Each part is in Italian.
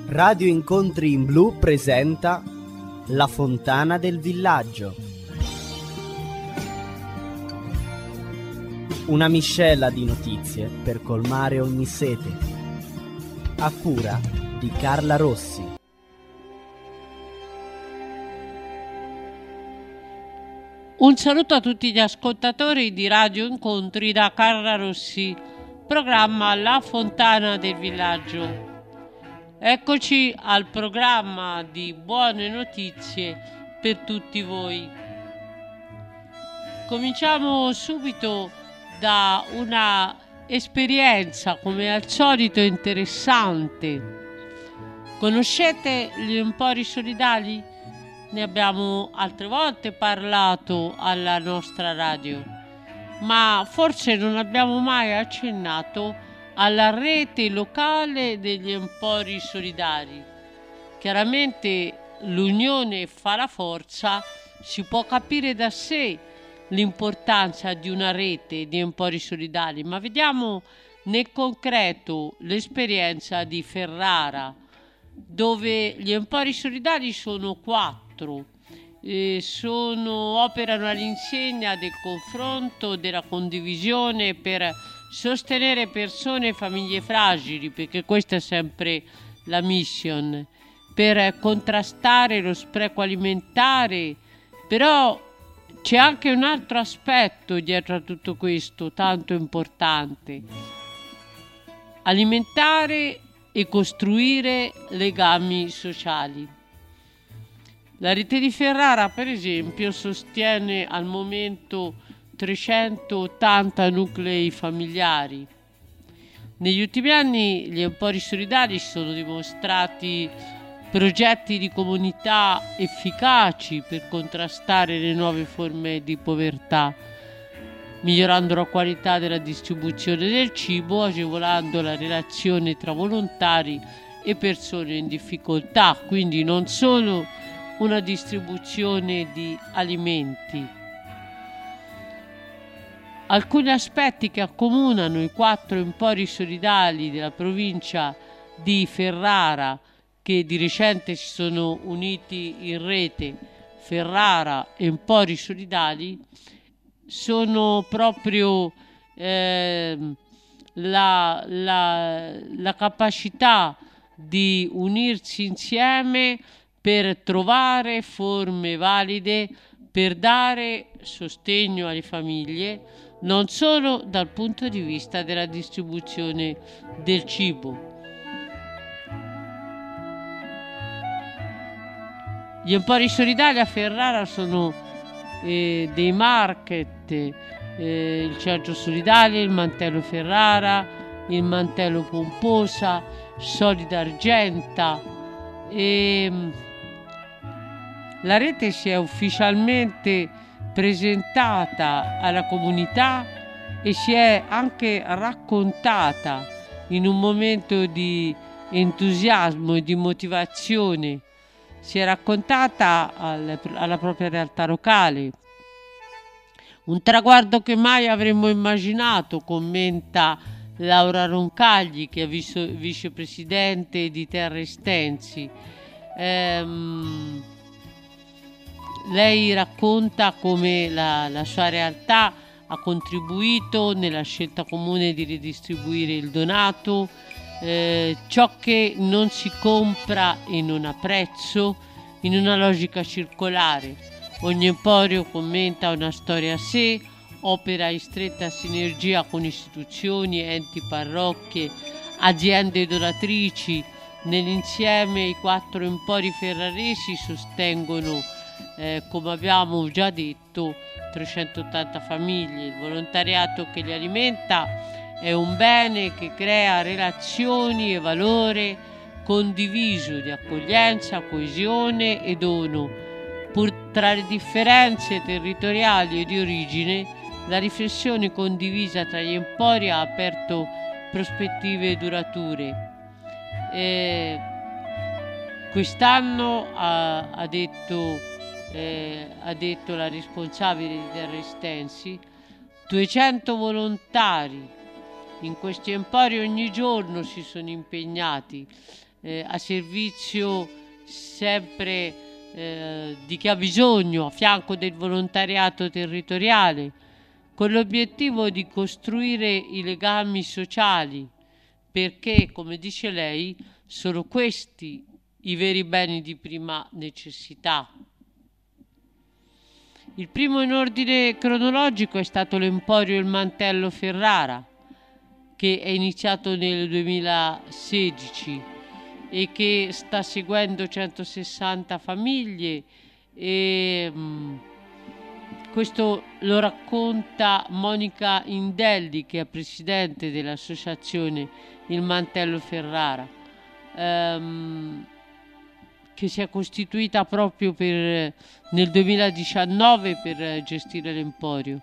Radio Incontri in Blu presenta La Fontana del Villaggio. Una miscela di notizie per colmare ogni sete. A cura di Carla Rossi. Un saluto a tutti gli ascoltatori di Radio Incontri da Carla Rossi, programma La Fontana del Villaggio. Eccoci al programma di buone notizie per tutti voi. Cominciamo subito da una esperienza, come al solito, interessante. Conoscete gli Empori Solidali? Ne abbiamo altre volte parlato alla nostra radio, ma forse non abbiamo mai accennato alla rete locale degli Empori Solidari. Chiaramente l'unione fa la forza, si può capire da sé l'importanza di una rete di Empori Solidari, ma vediamo nel concreto l'esperienza di Ferrara, dove gli Empori Solidari sono 4. Operano all'insegna del confronto, della condivisione, per sostenere persone e famiglie fragili, perché questa è sempre la mission, per contrastare lo spreco alimentare. Però c'è anche un altro aspetto dietro a tutto questo, tanto importante: alimentare e costruire legami sociali. La rete di Ferrara, per esempio, sostiene al momento 380 nuclei familiari. Negli ultimi anni gli Empori Solidari sono dimostrati progetti di comunità efficaci per contrastare le nuove forme di povertà, migliorando la qualità della distribuzione del cibo, agevolando la relazione tra volontari e persone in difficoltà, quindi non solo una distribuzione di alimenti. Alcuni aspetti che accomunano i 4 Empori Solidali della provincia di Ferrara, che di recente si sono uniti in rete, Ferrara Empori Solidali, sono proprio la capacità di unirsi insieme per trovare forme valide per dare sostegno alle famiglie, non solo dal punto di vista della distribuzione del cibo. Gli Empori Solidali a Ferrara sono dei market, il Cerchio Solidale, il Mantello Ferrara, il Mantello Pomposa, Solida Argenta. La rete si è ufficialmente presentata alla comunità e si è anche raccontata in un momento di entusiasmo e di motivazione. Si è raccontata alla propria realtà locale. Un traguardo che mai avremmo immaginato, commenta Laura Roncagli, che è vicepresidente di Terra Estensi. Lei racconta come la sua realtà ha contribuito nella scelta comune di ridistribuire il donato, ciò che non si compra e non ha prezzo, in una logica circolare. Ogni emporio, commenta, una storia a sé, opera in stretta sinergia con istituzioni, enti, parrocchie, aziende donatrici. Nell'insieme i 4 empori ferraresi sostengono, come abbiamo già detto, 380 famiglie. Il volontariato che li alimenta è un bene che crea relazioni e valore condiviso di accoglienza, coesione e dono. Pur tra le differenze territoriali e di origine, la riflessione condivisa tra gli empori ha aperto prospettive durature. Quest'anno ha detto la responsabile di Terra Estensi, 200 volontari in questi empori ogni giorno si sono impegnati a servizio sempre di chi ha bisogno, a fianco del volontariato territoriale, con l'obiettivo di costruire i legami sociali, perché, come dice lei, sono questi i veri beni di prima necessità. Il primo in ordine cronologico è stato l'Emporio Il Mantello Ferrara, che è iniziato nel 2016 e che sta seguendo 160 famiglie, e questo lo racconta Monica Indelli, che è presidente dell'associazione Il Mantello Ferrara, che si è costituita proprio nel 2019 per gestire l'Emporio.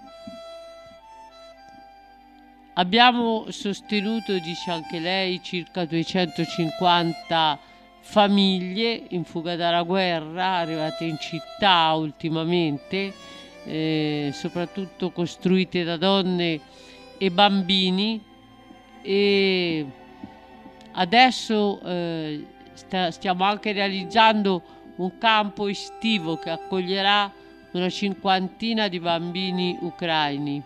Abbiamo sostenuto, dice anche lei, circa 250 famiglie in fuga dalla guerra, arrivate in città ultimamente, soprattutto costruite da donne e bambini, e adesso stiamo anche realizzando un campo estivo che accoglierà una cinquantina di bambini ucraini.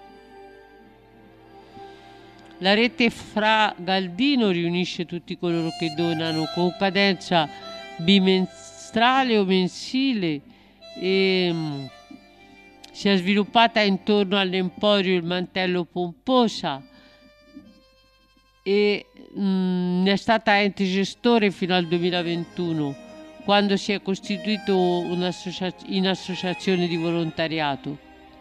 La rete Fra Galdino riunisce tutti coloro che donano con cadenza bimestrale o mensile, e si è sviluppata intorno all'Emporio Il Mantello Pomposa, e ne è stata ente gestore fino al 2021, quando si è costituito in associazione di volontariato.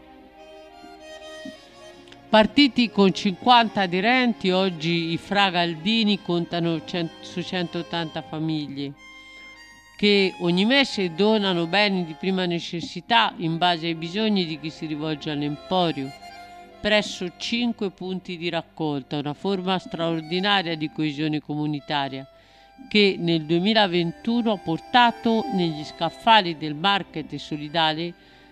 Partiti con 50 aderenti, oggi i Fra Galdini contano su 180 famiglie che ogni mese donano beni di prima necessità in base ai bisogni di chi si rivolge all'Emporio, presso 5 punti di raccolta, una forma straordinaria di coesione comunitaria che nel 2021 ha portato negli scaffali del market solidale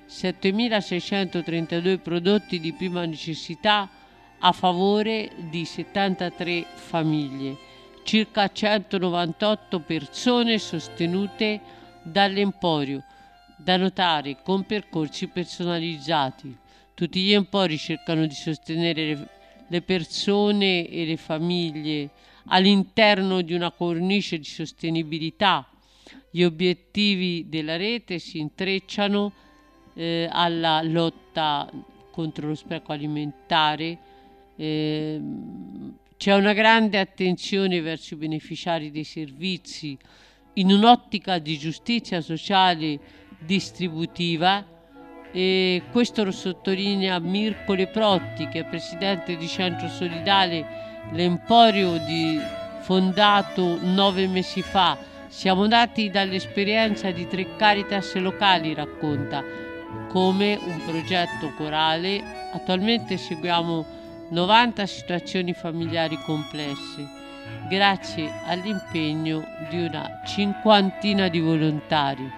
7.632 prodotti di prima necessità a favore di 73 famiglie, circa 198 persone sostenute dall'Emporio, da notare con percorsi personalizzati. Tutti gli empori cercano di sostenere le persone e le famiglie all'interno di una cornice di sostenibilità. Gli obiettivi della rete si intrecciano alla lotta contro lo spreco alimentare. C'è una grande attenzione verso i beneficiari dei servizi in un'ottica di giustizia sociale distributiva, e questo lo sottolinea Mirko Leprotti, che è presidente di Centro Solidale, l'Emporio fondato 9 mesi fa. Siamo nati dall'esperienza di 3 Caritas locali, racconta, come un progetto corale. Attualmente seguiamo 90 situazioni familiari complesse, grazie all'impegno di una cinquantina di volontari.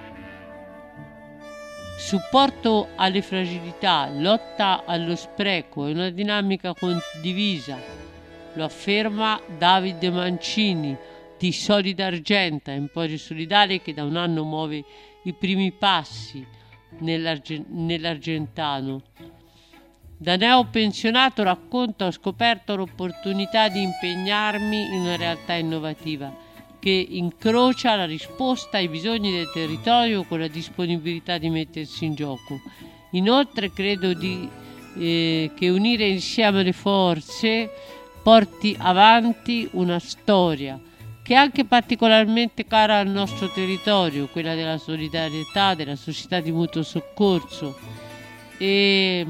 Supporto alle fragilità, lotta allo spreco è una dinamica condivisa, lo afferma Davide Mancini di Solida Argenta, Emporio Solidale che da un anno muove i primi passi nell'Argentano. Da neopensionato, racconta, ho scoperto l'opportunità di impegnarmi in una realtà innovativa che incrocia la risposta ai bisogni del territorio con la disponibilità di mettersi in gioco. Inoltre credo che unire insieme le forze porti avanti una storia che è anche particolarmente cara al nostro territorio, quella della solidarietà, della società di mutuo soccorso, e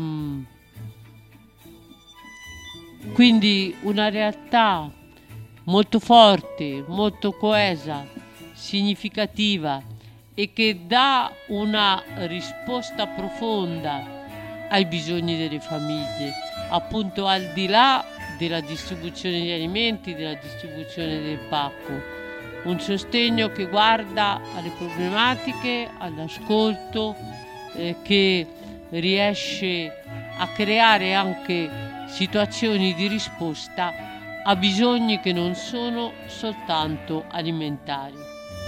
quindi una realtà molto forte, molto coesa, significativa, e che dà una risposta profonda ai bisogni delle famiglie, appunto al di là della distribuzione di alimenti, della distribuzione del pacco. Un sostegno che guarda alle problematiche, all'ascolto, che riesce a creare anche situazioni di risposta ha bisogni che non sono soltanto alimentari.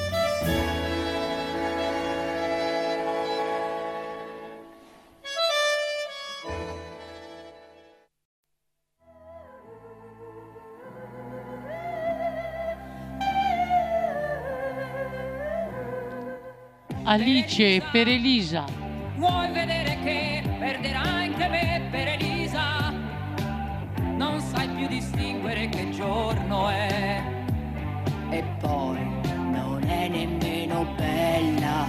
Alice per Elisa. Vuoi vedere che perderai anche me per Elisa? Non sai più distinguere che giorno è. E poi non è nemmeno bella.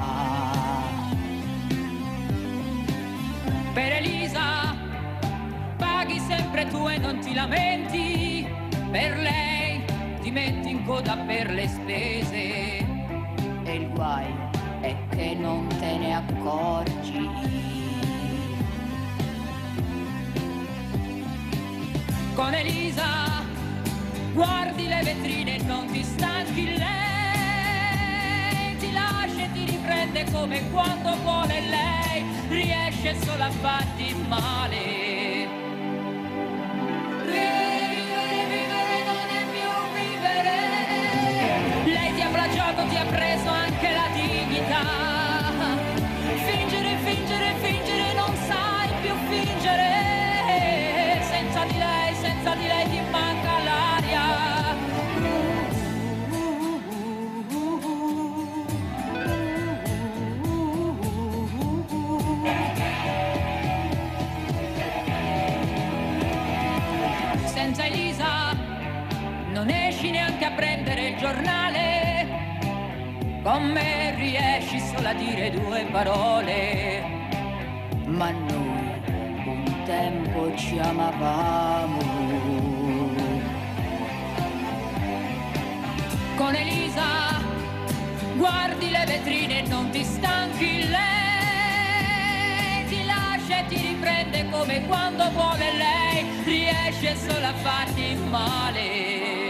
Per Elisa paghi sempre tu e non ti lamenti. Per lei ti metti in coda per le spese. E il guai è che non te ne accorgi. Con Elisa guardi le vetrine e non ti stanchi. Lei ti lascia e ti riprende come quando vuole lei. Riesce solo a farti male. Vivere non è più vivere. Lei ti ha plagiato, ti ha preso anche la dignità. Fingere, fingere, fingere, non sai più fingere. Senza di lei ti manca l'aria. Senza Elisa non esci neanche a prendere il giornale. Con me riesci solo a dire due parole. Ma noi un tempo ci amavamo. Con Elisa guardi le vetrine e non ti stanchi. Lei ti lascia e ti riprende come quando vuole lei. Riesce solo a farti male.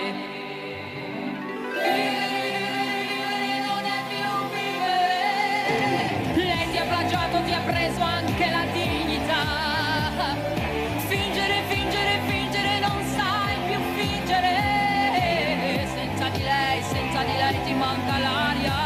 Vivere non è più vivere. Lei ti ha plagiato, ti ha preso anche la dignità. Fingere, fingere, fingere, non sai più fingere. Senza di lei ti manca l'aria.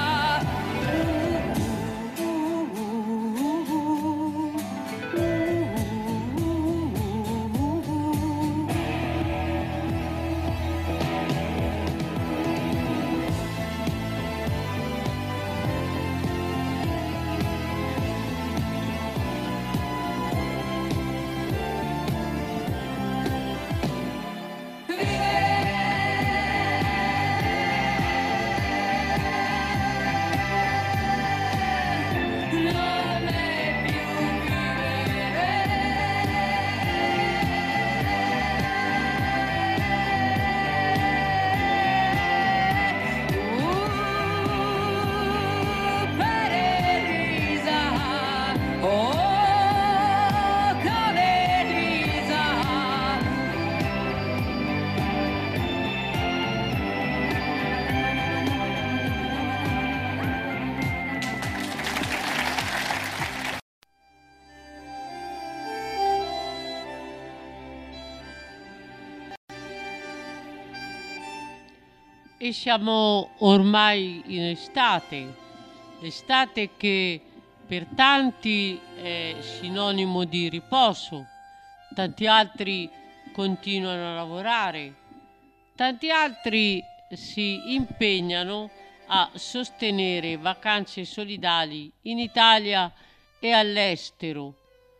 E siamo ormai in estate, l'estate che per tanti è sinonimo di riposo, tanti altri continuano a lavorare, tanti altri si impegnano a sostenere vacanze solidali in Italia e all'estero.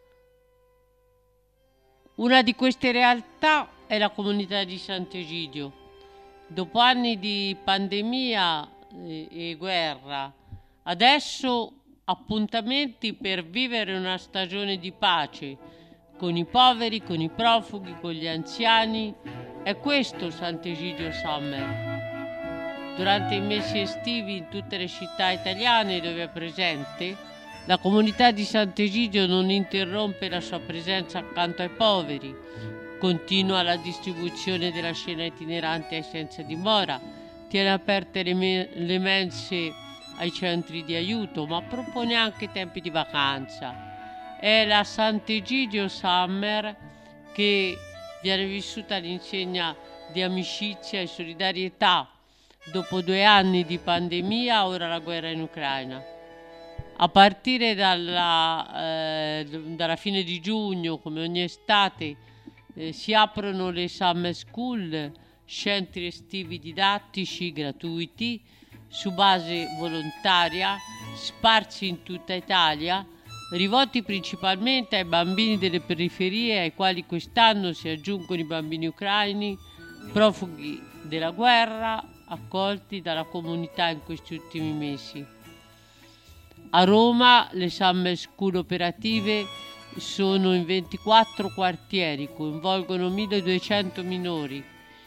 Una di queste realtà è la comunità di Sant'Egidio. Dopo anni di pandemia e guerra, adesso appuntamenti per vivere una stagione di pace con i poveri, con i profughi, con gli anziani. È questo Sant'Egidio Summer. Durante i mesi estivi in tutte le città italiane dove è presente, la comunità di Sant'Egidio non interrompe la sua presenza accanto ai poveri. Continua la distribuzione della cena itinerante ai senza dimora, tiene aperte le mense ai centri di aiuto, ma propone anche tempi di vacanza. È la Sant'Egidio Summer che viene vissuta all'insegna di amicizia e solidarietà. Dopo 2 anni di pandemia, ora la guerra in Ucraina. A partire dalla fine di giugno, come ogni estate, si aprono le summer school, centri estivi didattici gratuiti su base volontaria, sparsi in tutta Italia, rivolti principalmente ai bambini delle periferie, ai quali quest'anno si aggiungono i bambini ucraini, profughi della guerra, accolti dalla comunità in questi ultimi mesi. A Roma le summer school operative sono in 24 quartieri, coinvolgono 1200 minori,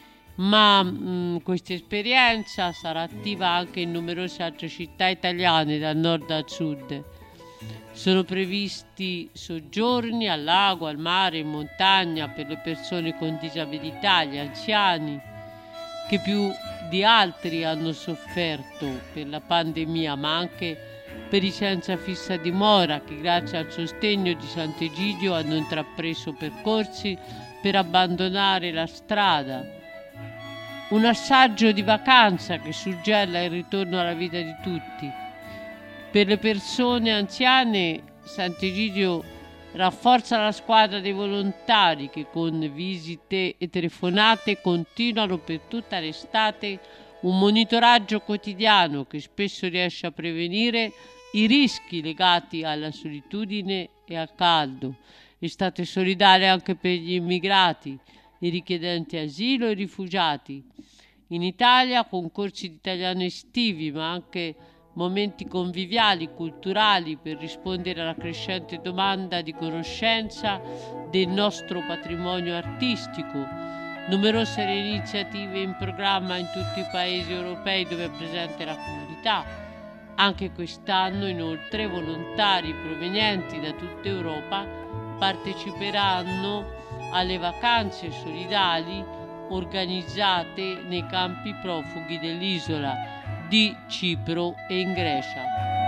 ma questa esperienza sarà attiva anche in numerose altre città italiane, dal nord al sud. Sono previsti soggiorni al lago, al mare, in montagna per le persone con disabilità, gli anziani, che più di altri hanno sofferto per la pandemia, ma anche per i senza fissa dimora, che grazie al sostegno di Sant'Egidio hanno intrapreso percorsi per abbandonare la strada. Un assaggio di vacanza che suggella il ritorno alla vita di tutti. Per le persone anziane, Sant'Egidio rafforza la squadra dei volontari che con visite e telefonate continuano per tutta l'estate un monitoraggio quotidiano che spesso riesce a prevenire i rischi legati alla solitudine e al caldo. Estate solidale anche per gli immigrati, i richiedenti asilo e i rifugiati. In Italia concorsi di italiano estivi, ma anche momenti conviviali, culturali, per rispondere alla crescente domanda di conoscenza del nostro patrimonio artistico. Numerose le iniziative in programma in tutti i paesi europei dove è presente la comunità. Anche quest'anno, inoltre, volontari provenienti da tutta Europa parteciperanno alle vacanze solidali organizzate nei campi profughi dell'isola di Cipro e in Grecia.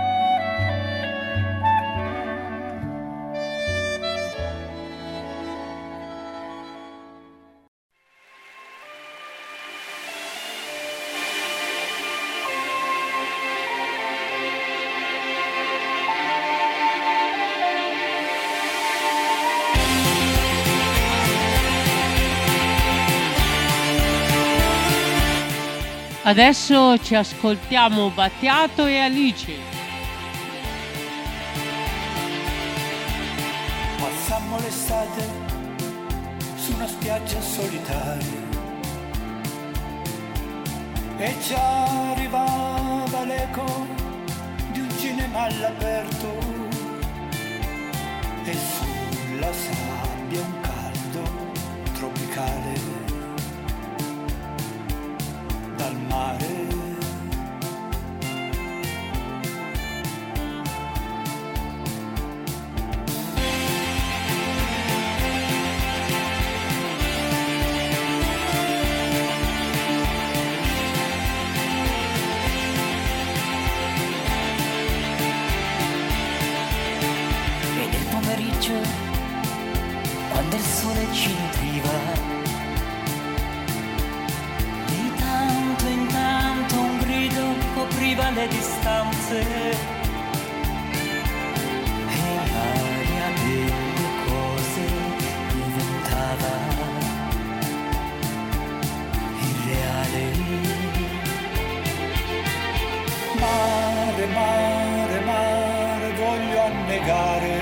Adesso ci ascoltiamo Battiato e Alice. Passammo l'estate su una spiaggia solitaria e già arrivava l'eco di un cinema all'aperto e sulla sabbia un caldo tropicale dal mare. E nel pomeriggio, quando il sole ci nutriva, intanto un grido copriva le distanze e l'aria delle cose diventava irreale. Mare, mare, mare, voglio annegare,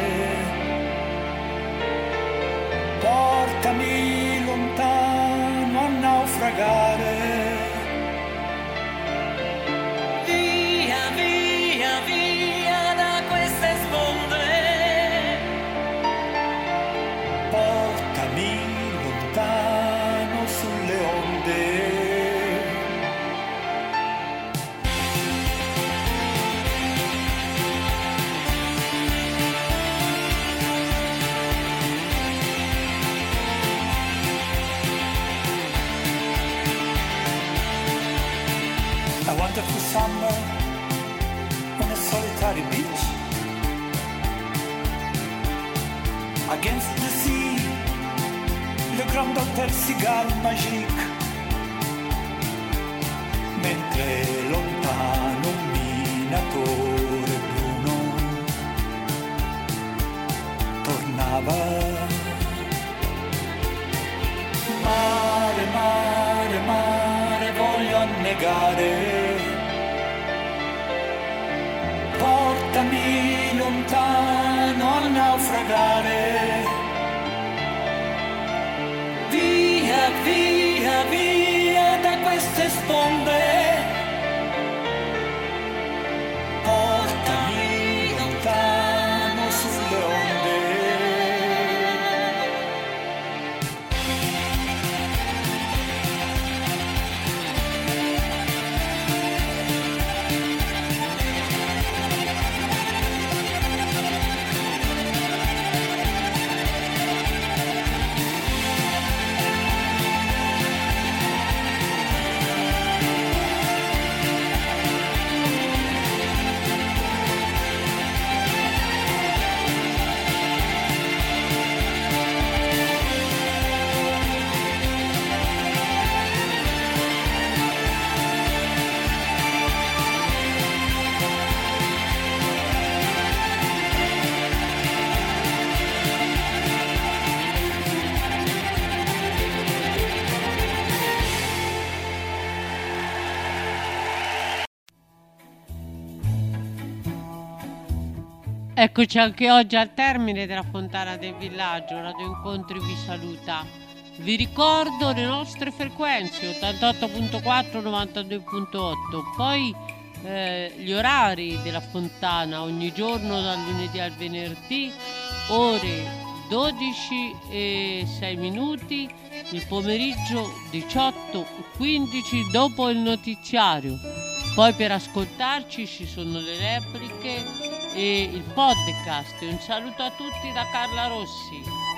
portami lontano a naufragare. A wonderful summer on a solitary beach against the sea, le grand hôtel cigale magique pregare. Portami lontano a naufragare. Via, via, via da queste sponde. Portami lontano sulle onde. Eccoci anche oggi al termine della Fontana del Villaggio. Radio Incontri vi saluta. Vi ricordo le nostre frequenze 88.4, 92.8, poi gli orari della Fontana ogni giorno dal lunedì al venerdì, ore 12 e 6 minuti, il pomeriggio 18:15 dopo il notiziario. Poi per ascoltarci ci sono le repliche e il podcast. Un saluto a tutti da Carla Rossi.